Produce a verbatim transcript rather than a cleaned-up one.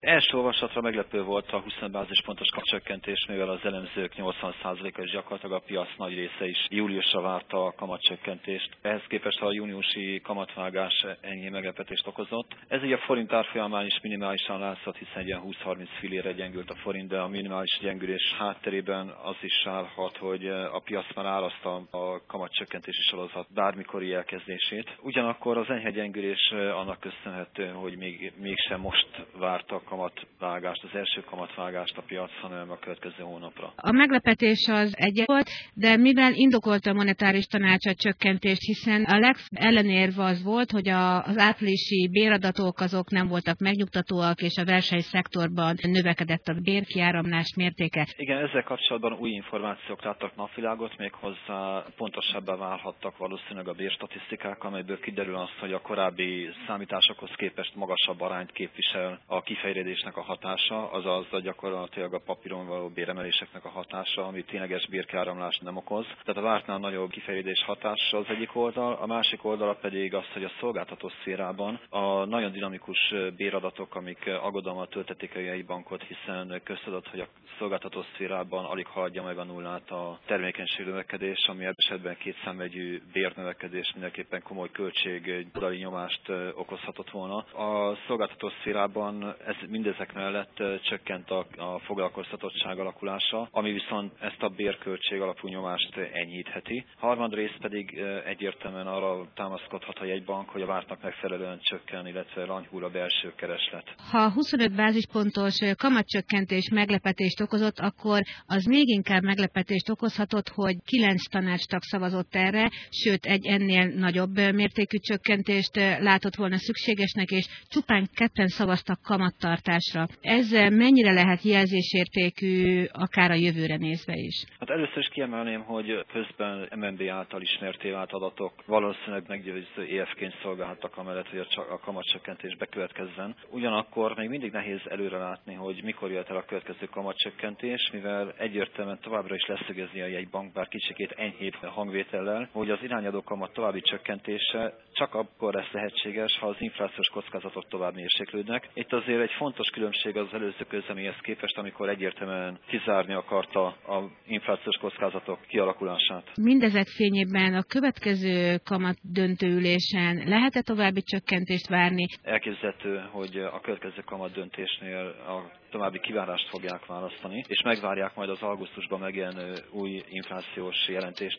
Első olvasatra meglepő volt a huszonöt bázispontos kamatcsökkentés, mivel az elemzők nyolcvan százaléka és gyakorlatilag a piac nagy része is júliusra várta a kamatcsökkentést. Ehhez képest a júniusi kamatvágás enyhé meglepetést okozott. Ez így a forint árfolyamán is minimálisan látszott, hiszen ilyen húsz-harminc fillére gyengült a forint, de a minimális gyengülés hátterében az is állhat, hogy a piac már árazta a kamatcsökkentési sorozat bármikori elkezdését. Ugyanakkor az enyhe gyengülés annak köszönhető, hogy még, mégsem most vártak kamatvágást, az első kamatvágást a piac, hanem a következő hónapra. A meglepetés az egy volt, de mivel indokolta a monetáris tanács a csökkentést, hiszen a legellenérv az volt, hogy a, az áprilisi béradatok azok nem voltak megnyugtatóak, és a versenyszektorban növekedett a bérkiáramlás mértéke. Igen, ezzel kapcsolatban új információk láttak napvilágot, méghozzá pontosabbá válhattak valószínűleg a bérstatisztikák, amelyből kiderül az, hogy a korábbi számításokhoz képest magasabb arányt képvisel a kifejlődésnek a hatása, azaz a gyakorlatilag a papíron való béremeléseknek a hatása, ami tényleges bérkiáramlást nem okoz. Tehát a vártnál nagyobb kifejlődés hatása az egyik oldal, a másik oldala pedig az, hogy a szolgáltató szférában a nagyon dinamikus béradatok, amik aggodalmat töltették a jegybankot, hiszen köztudott, hogy a szolgáltató szférában alig haladja meg a nullát a termékenység növekedés, ami esetben kétszámjegyű bérnövekedés mindenképpen komoly költségdali nyomást okozhatott volna. A szolgáltató szférában ez mindezek mellett csökkent a, a foglalkoztatottság alakulása, ami viszont ezt a bérköltség alapú nyomást enyhítheti. Harmadrészt pedig egyértelműen arra támaszkodhat a jegybank, hogy a vártnak megfelelően csökken, illetve lanyhul a belső kereslet. Ha huszonöt bázispontos kamatcsökkentés meglepetést okozott, akkor az még inkább meglepetést okozhatott, hogy kilenc tanácstag szavazott erre, sőt egy ennél nagyobb mértékű csökkentést látott volna szükségesnek, és csupán ketten szavaztak kamattartásra. Ez mennyire lehet jelzésértékű, akár a jövőre nézve is? Hát először is kiemelném, hogy közben em en bé által ismerté vált adatok valószínűleg meggyőző é ef-ként szolgálhattak amellett, hogy a, a kamatcsökkentés bekövetkezzen. Ugyanakkor még mindig nehéz előrelátni, hogy mikor jött el a következő kamatcsökkentés, mivel egyértelműen továbbra is leszögezi a jegybank, bár kicsikét enyhébb hangvétellel, hogy az irányadó kamat további csökkentése csak akkor lesz lehetséges, ha az inflációs kockázatok tovább mérséklődnek. Itt azért egy fontos különbség az előző közleméhez képest, amikor egyértelműen kizárni akarta az inflációs kockázatok kialakulását. Mindezek fényében a következő kamat döntőülésen lehet-e további csökkentést várni? Elképzelhető, hogy a következő kamat döntésnél a további kivárást fogják választani, és megvárják majd az augusztusban megjelenő új inflációs jelentést,